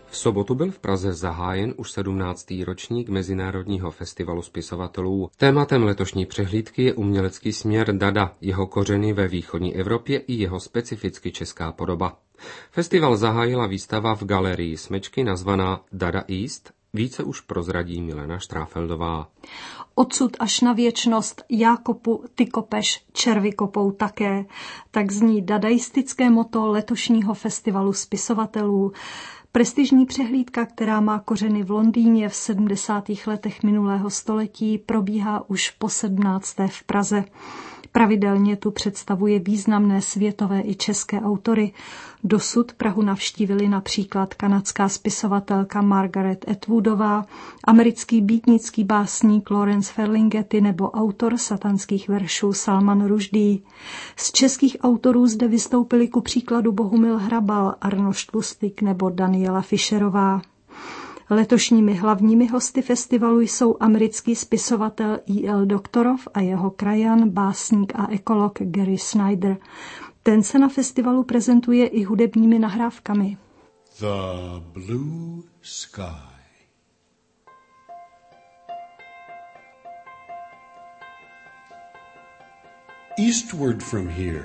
V sobotu byl v Praze zahájen už 17. ročník Mezinárodního festivalu spisovatelů. Tématem letošní přehlídky je umělecký směr Dada, jeho kořeny ve východní Evropě i jeho specificky česká podoba. Festival zahájila výstava v galerii Smečky nazvaná Dada East. Více už prozradí Milena Štráfeldová. Odsud až na věčnost, Jákopu, ty kopeš, červy kopou také. Tak zní dadaistické motto letošního festivalu spisovatelů. Prestižní přehlídka, která má kořeny v Londýně v 70. letech minulého století, probíhá už po 17. v Praze. Pravidelně tu představuje významné světové i české autory. Dosud Prahu navštívili například kanadská spisovatelka Margaret Atwoodová, americký býtnický básník Lawrence Ferlinghetti nebo autor satanských veršů Salman Rushdie. Z českých autorů zde vystoupili ku příkladu Bohumil Hrabal, Arnošt Lustig nebo Daniela Fischerová. Letošními hlavními hosty festivalu jsou americký spisovatel E.L. Doktorov a jeho krajan, básník a ekolog Gary Snyder. Ten se na festivalu prezentuje i hudebními nahrávkami. The Blue Sky. Eastward from here,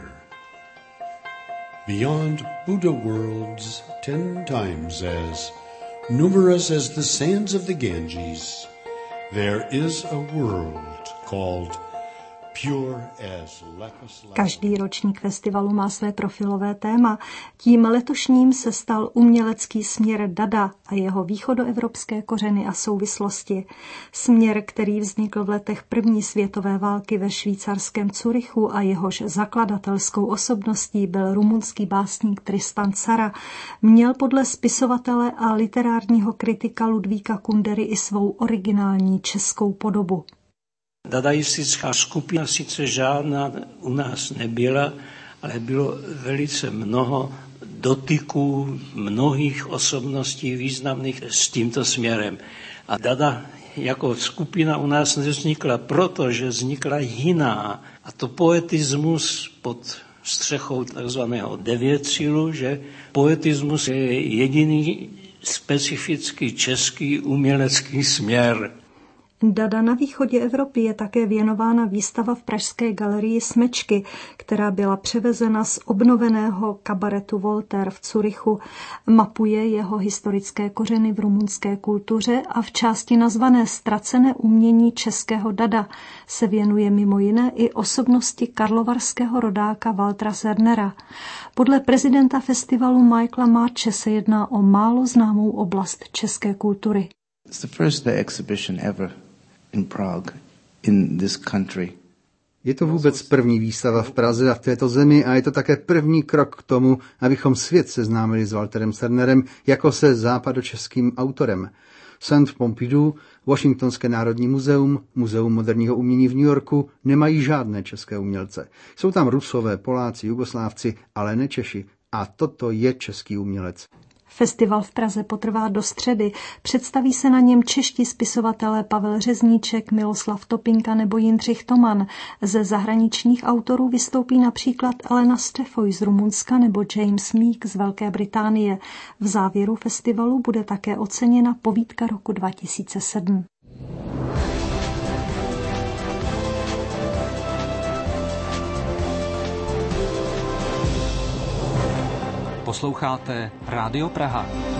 beyond Buddha worlds 10 times as numerous as the sands of the Ganges, there is a world called pure as lapis lazuli. Každý ročník festivalu má své profilové téma. Tím letošním se stal umělecký směr Dada a jeho východoevropské kořeny a souvislosti. Směr, který vznikl v letech první světové války ve švýcarském Curychu a jehož zakladatelskou osobností byl rumunský básník Tristan Tzara, měl podle spisovatele a literárního kritika Ludvíka Kundery i svou originální českou podobu. Dadaistická skupina sice žádná u nás nebyla, ale bylo velice mnoho dotyků mnohých osobností významných s tímto směrem. A Dada jako skupina u nás nevznikla, protože vznikla jiná. A to poetismus pod střechou takzvaného devětcilu, že poetismus je jediný specifický český umělecký směr. Dada na východě Evropy je také věnována výstava v pražské galerii Smečky, která byla převezena z obnoveného kabaretu Voltaire v Curychu. Mapuje jeho historické kořeny v rumunské kultuře a v části nazvané Ztracené umění českého Dada se věnuje mimo jiné i osobnosti karlovarského rodáka Waltera Sernera. Podle prezidenta festivalu Michaela Marche se jedná o málo známou oblast české kultury. It's the first exhibition ever in Prague, in this country. Je to vůbec první výstava v Praze a v této zemi a je to také první krok k tomu, abychom svět seznámili s Walterem Sernerem jako se západočeským autorem. Centre Pompidou, Washingtonské národní muzeum, Muzeum moderního umění v New Yorku nemají žádné české umělce. Jsou tam Rusové, Poláci, Jugoslávci, ale ne Češi. A toto je český umělec. Festival v Praze potrvá do středy. Představí se na něm čeští spisovatelé Pavel Řezníček, Miloslav Topinka nebo Jindřich Toman. Ze zahraničních autorů vystoupí například Elena Stefoy z Rumunska nebo James Meek z Velké Británie. V závěru festivalu bude také oceněna povídka roku 2007. Posloucháte Rádio Praha.